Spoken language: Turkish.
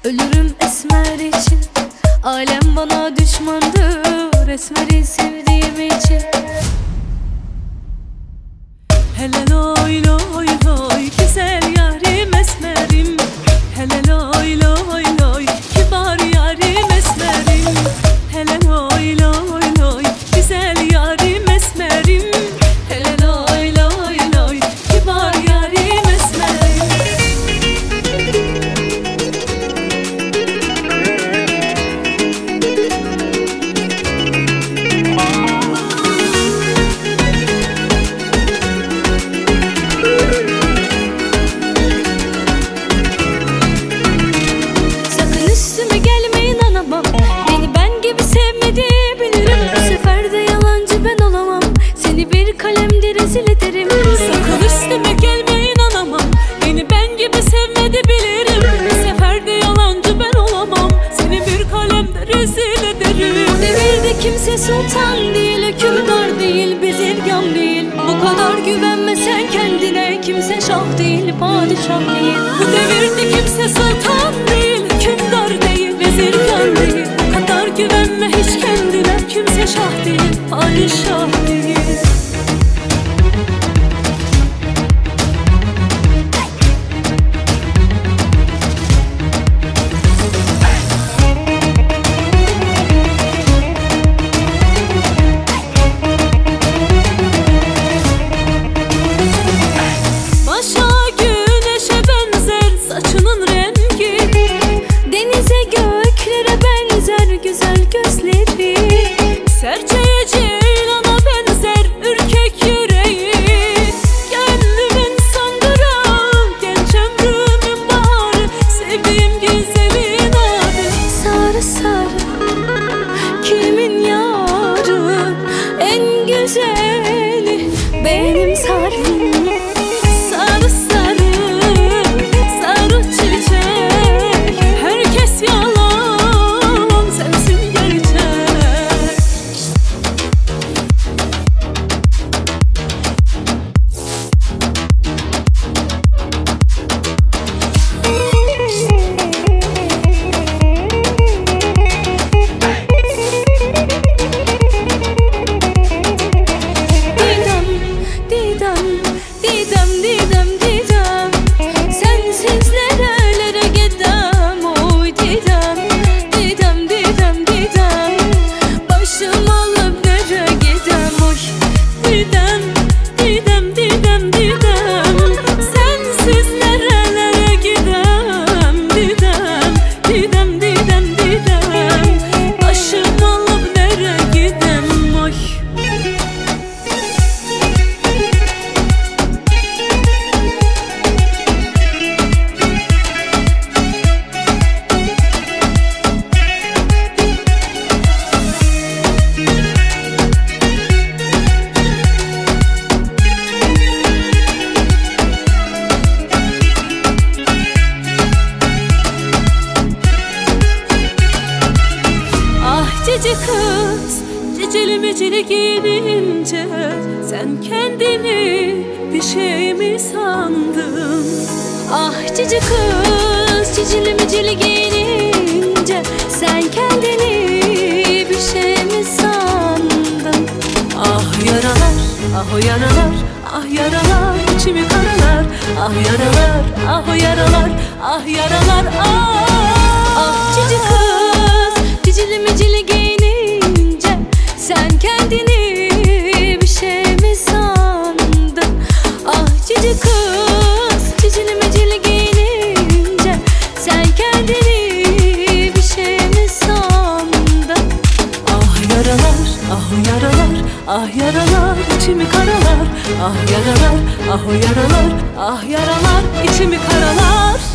Ölürüm esmer için. Alem bana düşmandır, esmeri sevdiğim için. Hele loy loy loy, güzel yarim esmerim. Hele loy loy loy, kibar yarim esmerim. Hele loy loy loy, güzel yarim esmerim. Hele loy loy loy, kibar yarim esmerim. Sakın üstüme gelme, inanamam. Beni ben gibi sevmedi bilirim. Bu sefer de yalancı ben olamam. Seni bir kalemde rezil ederim. Sakın üstüme gelme, inanamam. Beni ben gibi sevmedi bilirim. Bu sefer de yalancı ben olamam. Seni bir kalemde rezil ederim. Bu devirde kimse sultan değil, hükümdar değil, bezirgan değil. Bu kadar güvenme sen kendine. Kimse şah değil, padişah değil. Bu devirde kimse sultan değil, hükümdar değil, vezirgan değil. Bu kadar güvenme hiç kendine. Kimse şah değil, padişah değil. Başa güneşe benzer saçının rengi, Denize göklere benzer güzel gözleri. serçeye ceylana benzer ürkek yüreği. Gönlümün sandırağı, genç ömrümün baharı, sevdiğim güzelin adı. Sarı sarı kimin yarı, en güzeli benim sarım. Sarı sarı, sarı çiçek, herkes yalan, sensin gerçek. Didem, Didem, Didem, Didem, Didem. Sensiz nerelere gidem, oy Didem. Didem, Didem, Didem. Başım alıp nereye gidem, oy Didem, Didem, Didem, Didem. Sensiz nerelere gidem, Didem. Didem, Didem, Didem. Başım alıp nereye gidem, oy. Ah cici kız, cicili micili giyinince sen kendini bir şey mi sandın? ah cici kız, cicili micili giyinince sen kendini bir şey mi sandın? Ah yaralar, ah o yaralar, ah yaralar içimi karalar. Ah yaralar, ah o yaralar, ah yaralar, ah. Ah cici kız, cicili micili giyinince sen kendini bir şey mi sandın? Ah cici kız, cicili micili giyinince sen kendini bir şey mi sandın? Ah yaralar, ah o yaralar, ah yaralar içimi karalar. Ah yaralar, ah o yaralar, ah yaralar içimi karalar.